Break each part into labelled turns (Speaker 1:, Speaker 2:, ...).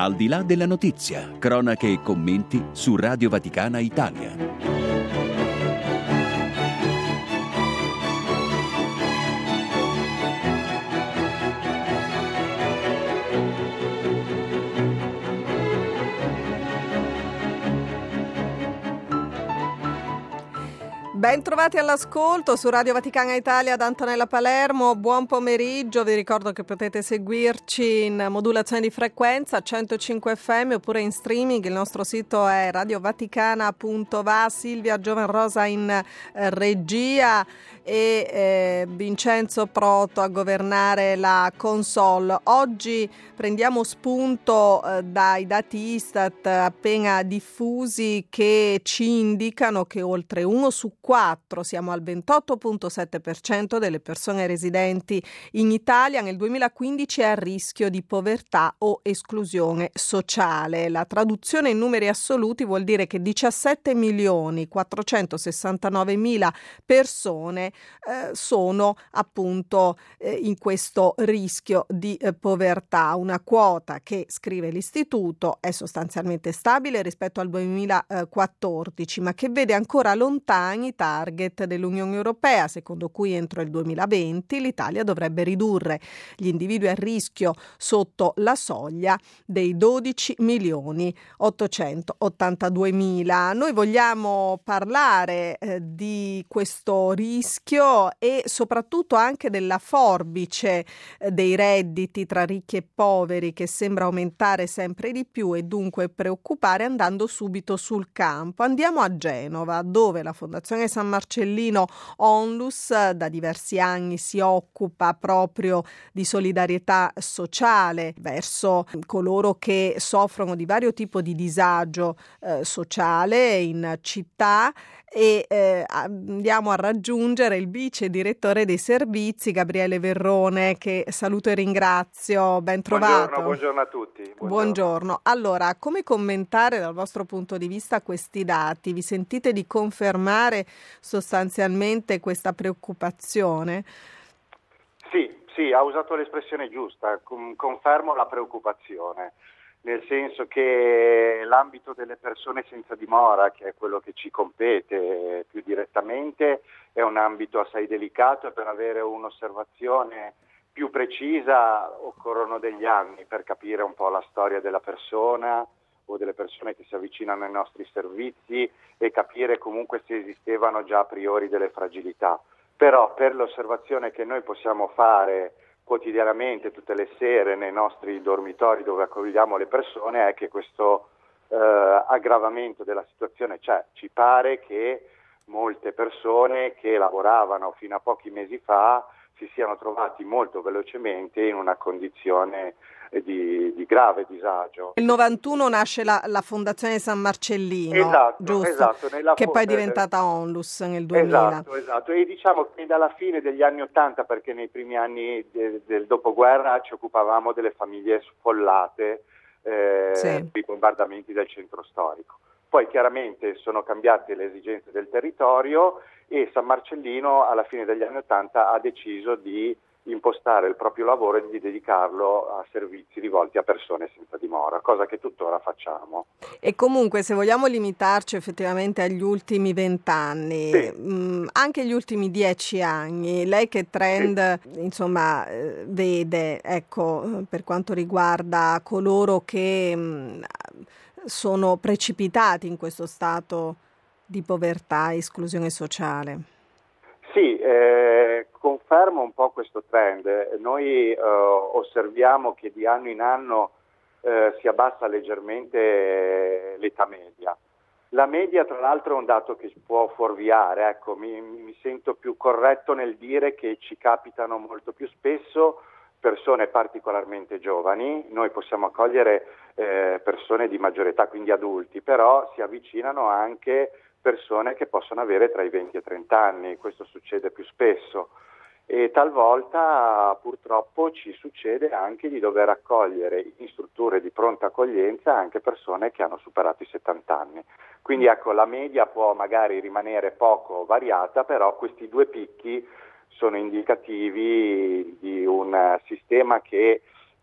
Speaker 1: Al di là della notizia, cronache e commenti su Radio Vaticana Italia.
Speaker 2: Ben trovati all'ascolto su Radio Vaticana Italia da Antonella Palermo, buon pomeriggio, vi ricordo che potete seguirci in modulazione di frequenza 105 FM oppure in streaming, il nostro sito è radiovaticana.va, Silvia Giovenrosa in regia e Vincenzo Proto a governare la console. Oggi prendiamo spunto dai dati Istat appena diffusi che ci indicano che oltre 1 su 4, siamo al 28,7% delle persone residenti in Italia nel 2015 è a rischio di povertà o esclusione sociale. La traduzione in numeri assoluti vuol dire che 17.469.000 persone sono appunto in questo rischio di povertà. Una quota che, scrive l'Istituto, è sostanzialmente stabile rispetto al 2014, ma che vede ancora lontani i target dell'Unione Europea, secondo cui entro il 2020 l'Italia dovrebbe ridurre gli individui a rischio sotto la soglia dei 12.882.000. Noi vogliamo parlare di questo rischio e soprattutto anche della forbice dei redditi tra ricchi e poveri che sembra aumentare sempre di più e dunque preoccupare, andando subito sul campo. Andiamo a Genova, dove la Fondazione San Marcellino Onlus da diversi anni si occupa proprio di solidarietà sociale verso coloro che soffrono di vario tipo di disagio sociale in città e andiamo a raggiungere il vice direttore dei servizi Gabriele Verrone, che saluto e ringrazio. Ben trovato.
Speaker 3: Buongiorno a tutti.
Speaker 2: Buongiorno. Allora, come commentare dal vostro punto di vista questi dati? Vi sentite di confermare sostanzialmente questa preoccupazione?
Speaker 3: Sì, ha usato l'espressione giusta, confermo la preoccupazione, nel senso che l'ambito delle persone senza dimora, che è quello che ci compete più direttamente, è un ambito assai delicato e per avere un'osservazione più precisa occorrono degli anni per capire un po' la storia della persona o delle persone che si avvicinano ai nostri servizi e capire comunque se esistevano già a priori delle fragilità. Però per l'osservazione che noi possiamo fare quotidianamente, tutte le sere, nei nostri dormitori dove accogliamo le persone, è che questo aggravamento della situazione c'è. Ci pare che molte persone che lavoravano fino a pochi mesi fa si siano trovati molto velocemente in una condizione di grave disagio.
Speaker 2: Nel 91 nasce la Fondazione San Marcellino,
Speaker 3: esatto,
Speaker 2: che poi è diventata Onlus nel 2000.
Speaker 3: Esatto, e diciamo che dalla fine degli anni 80, perché nei primi anni del dopoguerra ci occupavamo delle famiglie sfollate dei bombardamenti del centro storico. Poi chiaramente sono cambiate le esigenze del territorio e San Marcellino alla fine degli anni 80 ha deciso di impostare il proprio lavoro e di dedicarlo a servizi rivolti a persone senza dimora, cosa che tuttora facciamo.
Speaker 2: E comunque, se vogliamo limitarci effettivamente agli ultimi 20 anni, anche gli ultimi 10 anni, lei che trend vede, ecco, per quanto riguarda coloro che sono precipitati in questo stato di povertà e esclusione sociale?
Speaker 3: Sì, confermo un po' questo trend. Noi osserviamo che di anno in anno si abbassa leggermente l'età media. La media, tra l'altro, è un dato che può fuorviare. Ecco, mi sento più corretto nel dire che ci capitano molto più spesso persone particolarmente giovani. Noi possiamo accogliere persone di maggiore età, quindi adulti, però si avvicinano anche persone che possono avere tra i 20 e i 30 anni, questo succede più spesso e talvolta purtroppo ci succede anche di dover accogliere in strutture di pronta accoglienza anche persone che hanno superato i 70 anni. Quindi ecco, la media può magari rimanere poco variata, però questi due picchi sono indicativi di un sistema che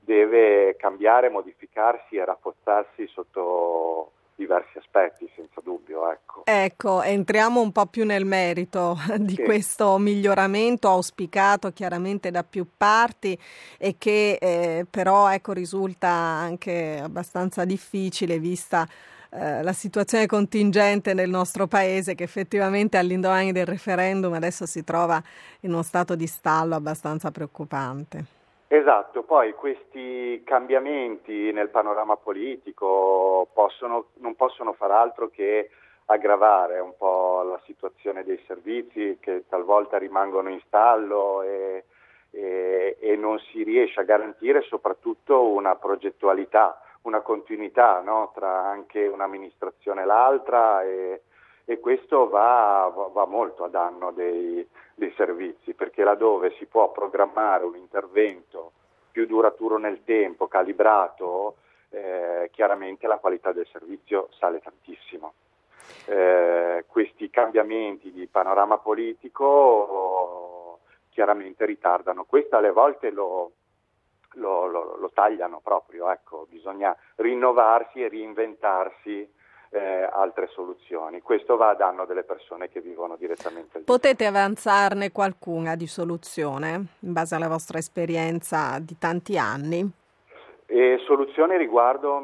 Speaker 3: deve cambiare, modificarsi e rafforzarsi sotto diversi aspetti, senza dubbio.
Speaker 2: Ecco, entriamo un po' più nel merito di questo miglioramento auspicato chiaramente da più parti e che però risulta anche abbastanza difficile vista la situazione contingente nel nostro paese, che effettivamente all'indomani del referendum adesso si trova in uno stato di stallo abbastanza preoccupante.
Speaker 3: Esatto, poi questi cambiamenti nel panorama politico non possono far altro che aggravare un po' la situazione dei servizi, che talvolta rimangono in stallo e non si riesce a garantire soprattutto una progettualità, una continuità, no? Tra anche un'amministrazione e l'altra, e questo va molto a danno dei servizi, perché laddove si può programmare un intervento più duraturo nel tempo, calibrato, chiaramente la qualità del servizio sale tantissimo. Questi cambiamenti di panorama politico chiaramente ritardano. Questo alle volte lo tagliano proprio, bisogna rinnovarsi e reinventarsi altre soluzioni. Questo va a danno delle persone che vivono direttamente lì.
Speaker 2: Potete avanzarne qualcuna di soluzione in base alla vostra esperienza di tanti anni?
Speaker 3: Soluzioni riguardo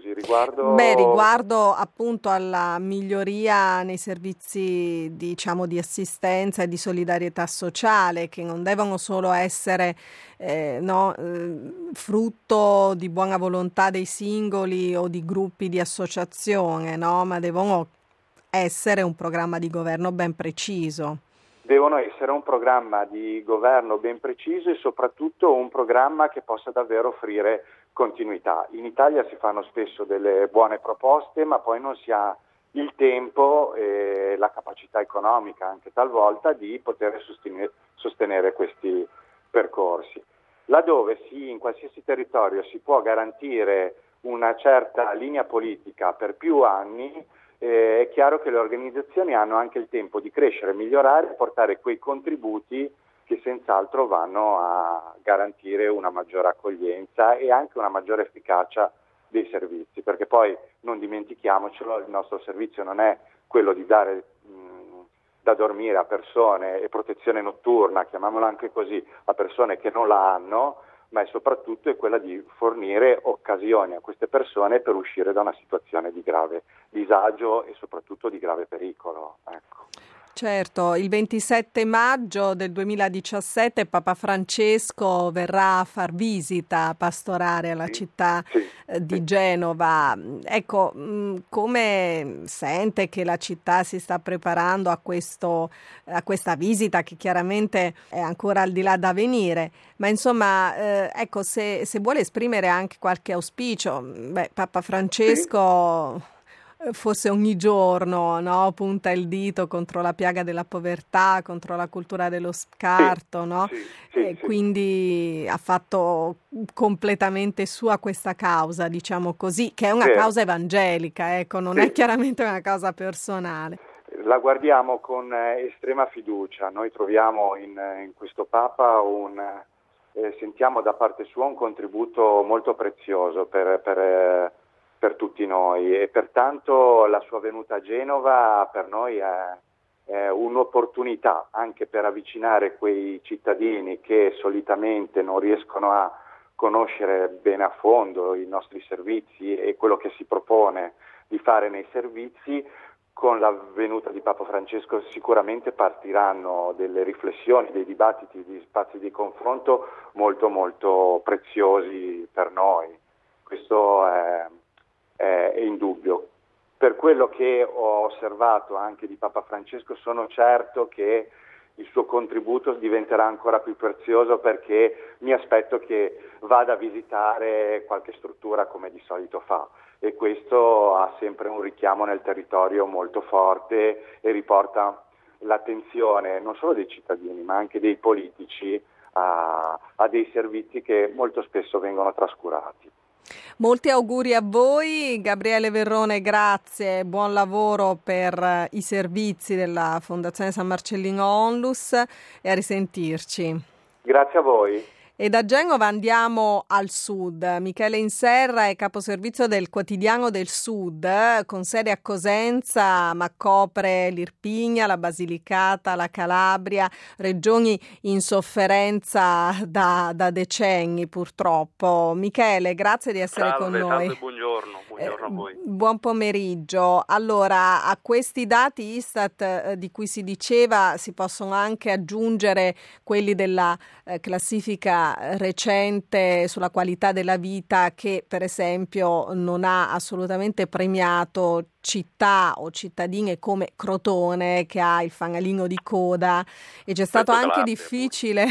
Speaker 2: appunto alla miglioria nei servizi, diciamo, di assistenza e di solidarietà sociale, che non devono solo essere frutto di buona volontà dei singoli o di gruppi di associazione, ma devono essere un programma di governo ben preciso.
Speaker 3: Devono essere un programma di governo ben preciso e soprattutto un programma che possa davvero offrire continuità. In Italia si fanno spesso delle buone proposte, ma poi non si ha il tempo e la capacità economica anche talvolta di poter sostenere questi percorsi. Laddove in qualsiasi territorio si può garantire una certa linea politica per più anni, è chiaro che le organizzazioni hanno anche il tempo di crescere, migliorare e portare quei contributi che senz'altro vanno a garantire una maggiore accoglienza e anche una maggiore efficacia dei servizi, perché poi non dimentichiamocelo, il nostro servizio non è quello di dare da dormire a persone e protezione notturna, chiamiamola anche così, a persone che non la hanno, ma soprattutto è quella di fornire occasioni a queste persone per uscire da una situazione di grave disagio e soprattutto di grave pericolo.
Speaker 2: Certo, il 27 maggio del 2017 Papa Francesco verrà a far visita pastorale alla città di Genova. Ecco, come sente che la città si sta preparando a questa visita, che chiaramente è ancora al di là da venire, ma insomma, se vuole esprimere anche qualche auspicio, Papa Francesco forse ogni giorno punta il dito contro la piaga della povertà, contro la cultura dello scarto, quindi ha fatto completamente sua questa causa, diciamo così, che è una causa evangelica, non è chiaramente una causa personale.
Speaker 3: La guardiamo con estrema fiducia. Noi troviamo in questo Papa sentiamo da parte sua un contributo molto prezioso per tutti noi, e pertanto la sua venuta a Genova per noi è un'opportunità anche per avvicinare quei cittadini che solitamente non riescono a conoscere bene a fondo i nostri servizi e quello che si propone di fare nei servizi. Con la venuta di Papa Francesco sicuramente partiranno delle riflessioni, dei dibattiti, degli spazi di confronto molto molto preziosi per noi. Questo è indubbio. Per quello che ho osservato anche di Papa Francesco, sono certo che il suo contributo diventerà ancora più prezioso, perché mi aspetto che vada a visitare qualche struttura come di solito fa, e questo ha sempre un richiamo nel territorio molto forte e riporta l'attenzione non solo dei cittadini ma anche dei politici a dei servizi che molto spesso vengono trascurati.
Speaker 2: Molti auguri a voi, Gabriele Verrone, grazie, buon lavoro per i servizi della Fondazione San Marcellino Onlus e a risentirci.
Speaker 3: Grazie a voi.
Speaker 2: E da Genova andiamo al sud. Michele Inserra è caposervizio del Quotidiano del Sud, con sede a Cosenza, ma copre l'Irpinia, la Basilicata, la Calabria, regioni in sofferenza da decenni purtroppo. Michele, grazie di essere con noi.
Speaker 4: Salve, buongiorno a voi.
Speaker 2: Buon pomeriggio. Allora, a questi dati Istat di cui si diceva si possono anche aggiungere quelli della classifica recente sulla qualità della vita, che per esempio non ha assolutamente premiato città o cittadine come Crotone, che ha il fanalino di coda, e c'è stato anche difficile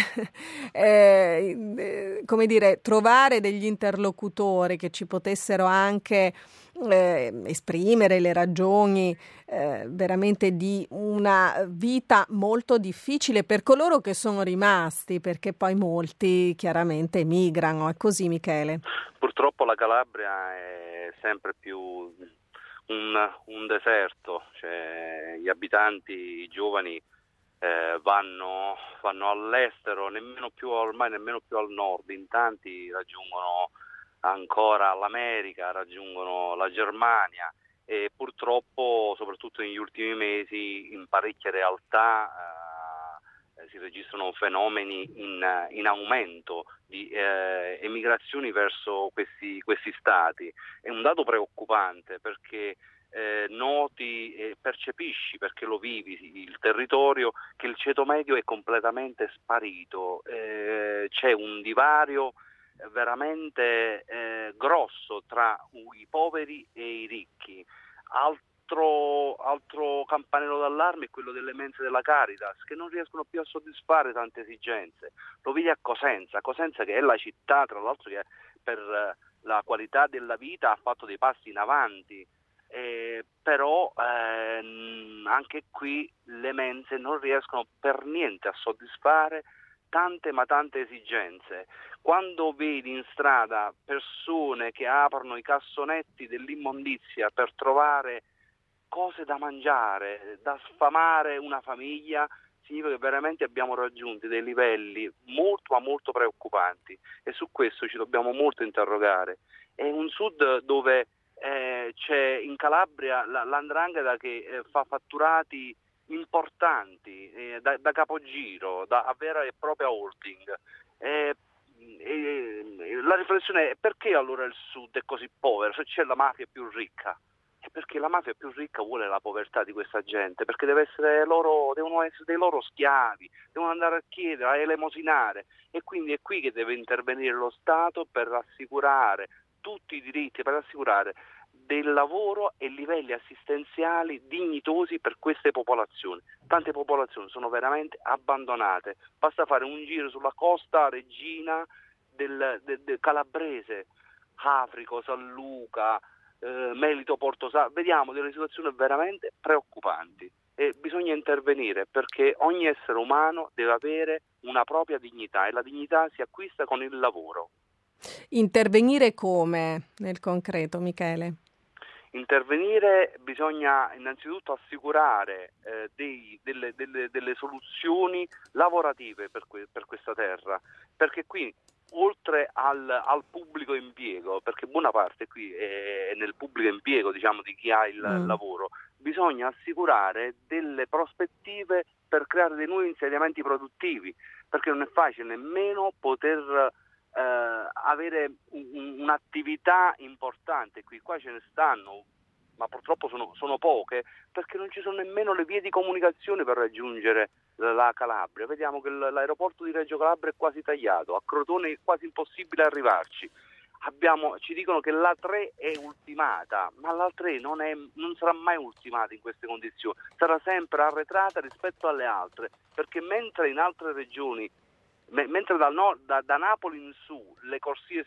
Speaker 2: come dire, trovare degli interlocutori che ci potessero anche esprimere le ragioni veramente di una vita molto difficile per coloro che sono rimasti, perché poi molti chiaramente emigrano. È così, Michele?
Speaker 4: Purtroppo la Calabria è sempre più un deserto, cioè gli abitanti, i giovani vanno all'estero, nemmeno più al nord, in tanti raggiungono ancora l'America, raggiungono la Germania, e purtroppo soprattutto negli ultimi mesi in parecchie realtà si registrano fenomeni in aumento di emigrazioni verso questi stati. È un dato preoccupante, perché noti e percepisci, perché lo vivi il territorio, che il ceto medio è completamente sparito. C'è un divario veramente grosso tra i poveri e i ricchi. Altro campanello d'allarme è quello delle mense della Caritas, che non riescono più a soddisfare tante esigenze. Lo vedi a Cosenza che è la città, tra l'altro, che per la qualità della vita ha fatto dei passi in avanti, però anche qui le mense non riescono per niente a soddisfare tante esigenze. Quando vedi in strada persone che aprono i cassonetti dell'immondizia per trovare cose da mangiare, da sfamare una famiglia, significa che veramente abbiamo raggiunto dei livelli molto preoccupanti, e su questo ci dobbiamo molto interrogare. È un sud dove c'è in Calabria l''ndrangheta che fa fatturati importanti da capogiro, a vera e propria holding. La riflessione è: perché allora il sud è così povero se c'è la mafia più ricca? È perché la mafia più ricca vuole la povertà di questa gente, perché devono essere dei loro schiavi, devono andare a chiedere, a elemosinare, e quindi è qui che deve intervenire lo Stato per assicurare tutti i diritti, per assicurare del lavoro e livelli assistenziali dignitosi per queste popolazioni. Tante popolazioni sono veramente abbandonate. Basta fare un giro sulla costa reggina del calabrese, Africo, San Luca, Melito, Porto Sa, vediamo delle situazioni veramente preoccupanti, e bisogna intervenire, perché ogni essere umano deve avere una propria dignità, e la dignità si acquista con il lavoro.
Speaker 2: Intervenire come nel concreto, Michele?
Speaker 4: Intervenire, bisogna innanzitutto assicurare delle soluzioni lavorative per questa terra, perché qui, oltre al pubblico impiego, perché buona parte qui è nel pubblico impiego, diciamo, di chi ha il lavoro, bisogna assicurare delle prospettive per creare dei nuovi insediamenti produttivi, perché non è facile nemmeno poter avere un'attività importante qui. Qua ce ne stanno, ma purtroppo sono poche, perché non ci sono nemmeno le vie di comunicazione per raggiungere la Calabria. Vediamo che l'aeroporto di Reggio Calabria è quasi tagliato, a Crotone è quasi impossibile arrivarci. Ci dicono che l'A3 è ultimata, ma l'A3 non sarà mai ultimata in queste condizioni, sarà sempre arretrata rispetto alle altre, perché mentre in altre regioni, mentre da Napoli in su le corsie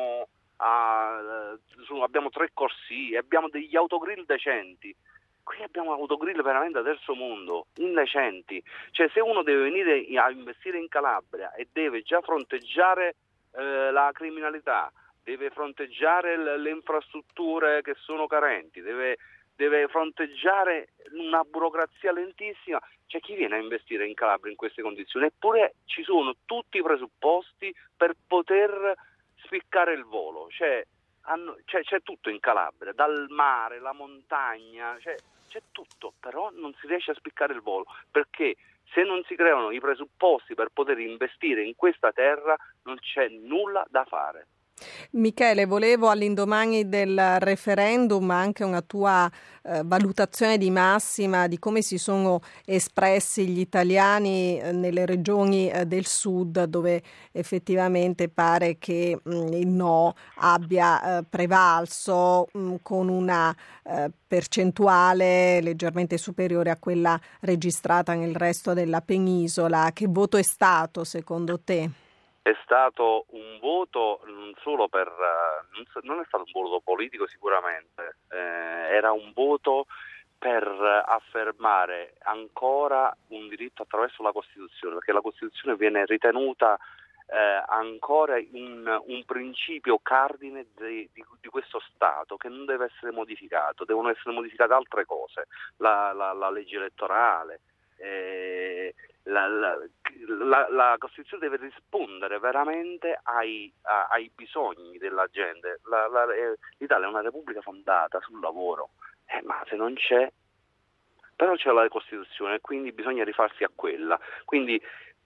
Speaker 4: abbiamo 3 corsie, abbiamo degli autogrill decenti, qui abbiamo autogrill veramente da terzo mondo, indecenti. Cioè, se uno deve venire a investire in Calabria e deve già fronteggiare la criminalità, deve fronteggiare le infrastrutture che sono carenti, deve deve fronteggiare una burocrazia lentissima. C'è chi viene a investire in Calabria in queste condizioni, eppure ci sono tutti i presupposti per poter spiccare il volo. C'è tutto in Calabria, dal mare, la montagna, c'è tutto, però non si riesce a spiccare il volo, perché se non si creano i presupposti per poter investire in questa terra non c'è nulla da fare.
Speaker 2: Michele, volevo all'indomani del referendum anche una tua valutazione di massima di come si sono espressi gli italiani nelle regioni del sud, dove effettivamente pare che il no abbia prevalso con una percentuale leggermente superiore a quella registrata nel resto della penisola. Che voto è stato secondo te?
Speaker 4: È stato un voto non solo non è stato un voto politico sicuramente, era un voto per affermare ancora un diritto attraverso la Costituzione, perché la Costituzione viene ritenuta ancora un principio cardine di questo Stato, che non deve essere modificato. Devono essere modificate altre cose, la legge elettorale. La Costituzione deve rispondere veramente ai bisogni della gente. L'Italia è una repubblica fondata sul lavoro, ma se non c'è, però c'è la Costituzione, quindi bisogna rifarsi a quella. Quindi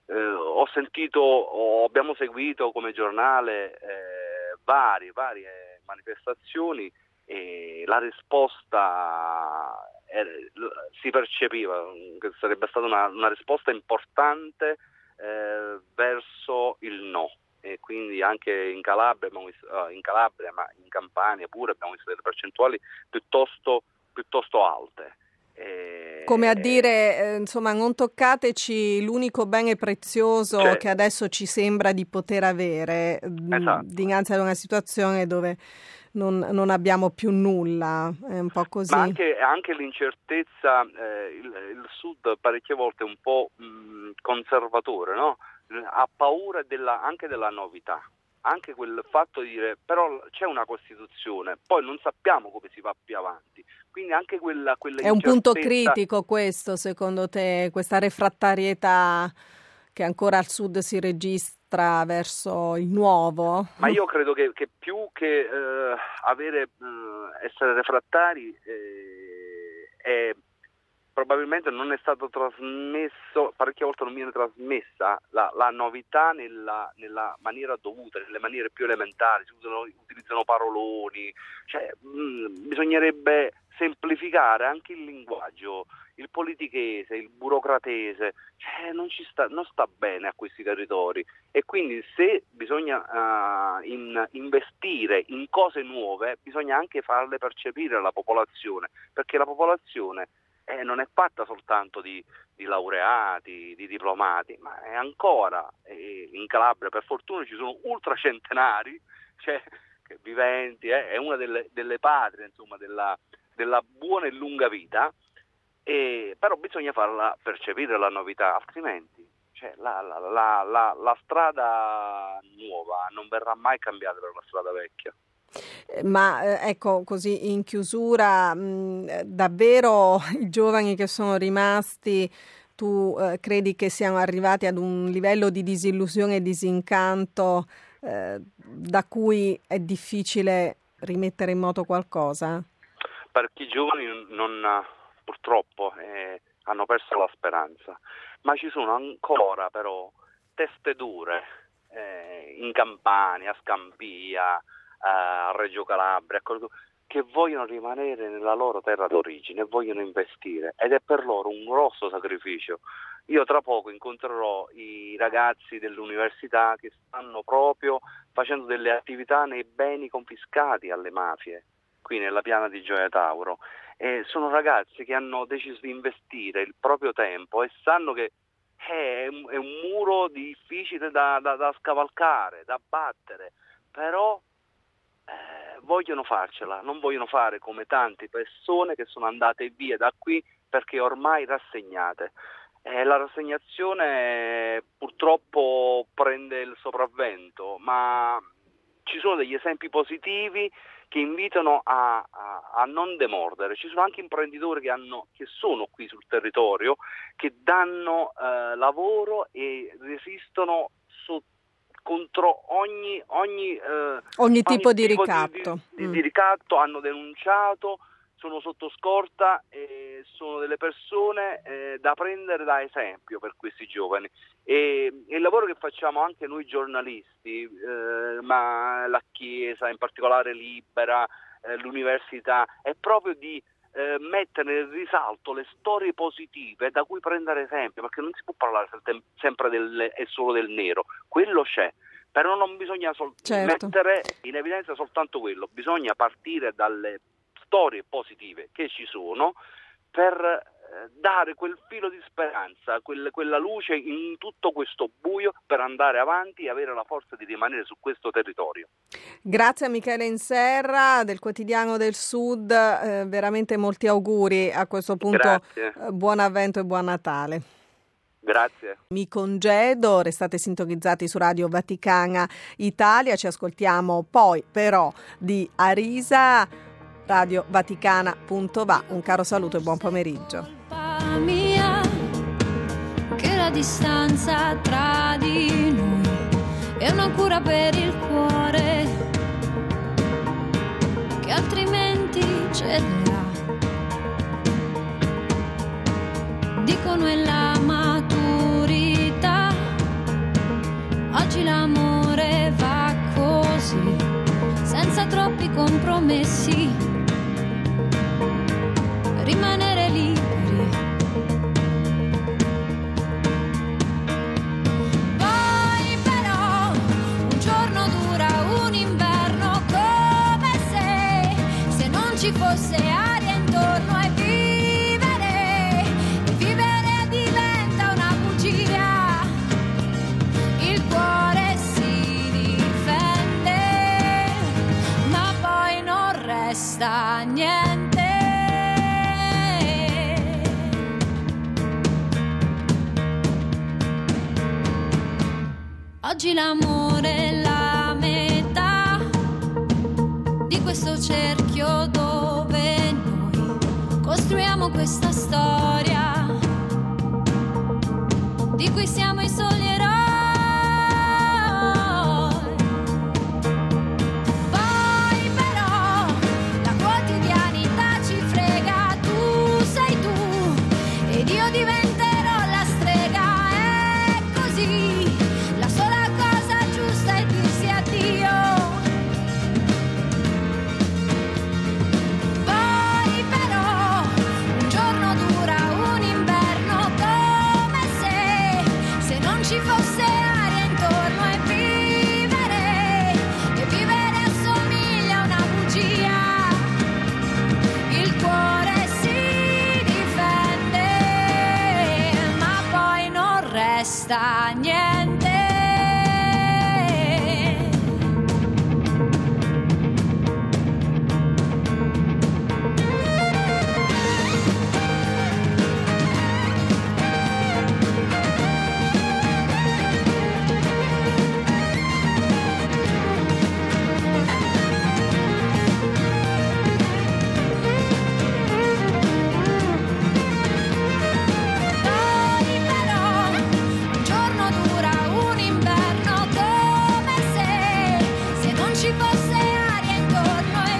Speaker 4: abbiamo seguito come giornale varie manifestazioni, e la risposta si percepiva che sarebbe stata una risposta importante verso il no, e quindi anche in Calabria, ma in Campania pure abbiamo visto delle percentuali piuttosto alte.
Speaker 2: Come a dire, insomma, non toccateci l'unico bene prezioso che adesso ci sembra di poter avere,
Speaker 4: esatto,
Speaker 2: dinanzi ad una situazione dove non abbiamo più nulla, è un po' così.
Speaker 4: Ma anche l'incertezza, il Sud parecchie volte è un po' conservatore, no? Ha paura anche della novità, anche quel fatto di dire però c'è una Costituzione, poi non sappiamo come si va più avanti, quindi anche quella
Speaker 2: è un punto critico questo, secondo te, questa refrattarietà che ancora al Sud si registra verso il nuovo?
Speaker 4: Ma io credo che più che essere refrattari, probabilmente non è stato trasmesso, parecchie volte non viene trasmessa la novità nella maniera dovuta, nelle maniere più elementari, si utilizzano paroloni, bisognerebbe semplificare anche il linguaggio, il politichese, il burocratese, non sta bene a questi territori, e quindi se bisogna investire in cose nuove bisogna anche farle percepire alla popolazione, perché la popolazione non è fatta soltanto di laureati, di diplomati, ma è ancora, in Calabria per fortuna ci sono ultracentenari, viventi, è una delle patrie, insomma, della buona e lunga vita, però bisogna farla percepire la novità, altrimenti la strada nuova non verrà mai cambiata per la strada vecchia.
Speaker 2: Ma ecco, così in chiusura, davvero i giovani che sono rimasti, tu credi che siano arrivati ad un livello di disillusione e disincanto da cui è difficile rimettere in moto qualcosa?
Speaker 4: Perché i giovani purtroppo hanno perso la speranza, ma ci sono ancora però teste dure in Campania, a Scampia, a Reggio Calabria, che vogliono rimanere nella loro terra d'origine e vogliono investire, ed è per loro un grosso sacrificio. Io tra poco incontrerò i ragazzi dell'università che stanno proprio facendo delle attività nei beni confiscati alle mafie qui nella piana di Gioia Tauro, e sono ragazzi che hanno deciso di investire il proprio tempo e sanno che è un muro difficile da scavalcare, da battere, però vogliono farcela, non vogliono fare come tante persone che sono andate via da qui perché ormai rassegnate. La rassegnazione purtroppo prende il sopravvento, ma ci sono degli esempi positivi che invitano a non demordere. Ci sono anche imprenditori che sono qui sul territorio, che danno lavoro e resistono contro ogni
Speaker 2: tipo di ricatto.
Speaker 4: Di ricatto, hanno denunciato, sono sotto scorta e sono delle persone da prendere da esempio per questi giovani. E il lavoro che facciamo anche noi giornalisti, ma la Chiesa, in particolare Libera, l'Università, è proprio di mettere nel risalto le storie positive da cui prendere esempio, perché non si può parlare sempre e solo del nero, quello c'è, però non bisogna mettere in evidenza soltanto quello, bisogna partire dalle storie positive che ci sono per dare quel filo di speranza, quella luce in tutto questo buio, per andare avanti e avere la forza di rimanere su questo territorio.
Speaker 2: Grazie a Michele Inserra del Quotidiano del Sud, veramente molti auguri a questo punto.
Speaker 4: Grazie.
Speaker 2: Buon avvento e buon Natale.
Speaker 4: Grazie.
Speaker 2: Mi congedo, restate sintonizzati su Radio Vaticana Italia, ci ascoltiamo poi però di Arisa, radiovaticana.va. Un caro saluto e buon pomeriggio.
Speaker 5: Mia, che la distanza tra di noi è una cura per il cuore che altrimenti cederà. Dicono è la maturità, oggi l'amore va così, senza troppi compromessi, rimanere liberi. Poi però un giorno dura un inverno, come se non ci fosse aria intorno, e vivere diventa una bugia. Il cuore si difende, ma poi non resta niente. Oggi l'amore è la metà di questo cerchio dove noi costruiamo questa storia di cui siamo i soli eroi. Poi però la quotidianità ci frega, tu sei tu ed io diventerò la strega, è così. La sola cosa giusta è dirsi addio. Poi però un giorno dura un inverno, come se non ci fosse aria intorno, e vivere assomiglia a una bugia. Il cuore si difende, ma poi non resta niente. Poi però un giorno dura un inverno, come se non ci fosse aria intorno, e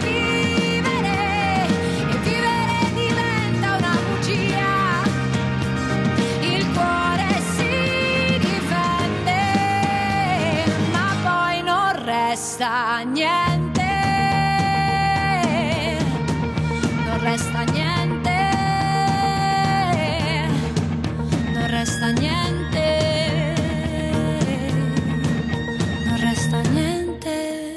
Speaker 5: vivere diventa una bugia. Il cuore si difende, ma poi non resta niente. Non resta niente. Non resta niente. Non resta niente.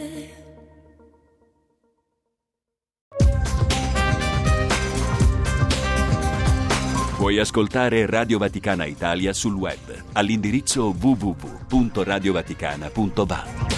Speaker 1: Puoi ascoltare Radio Vaticana Italia sul web all'indirizzo www.radiovaticana.va.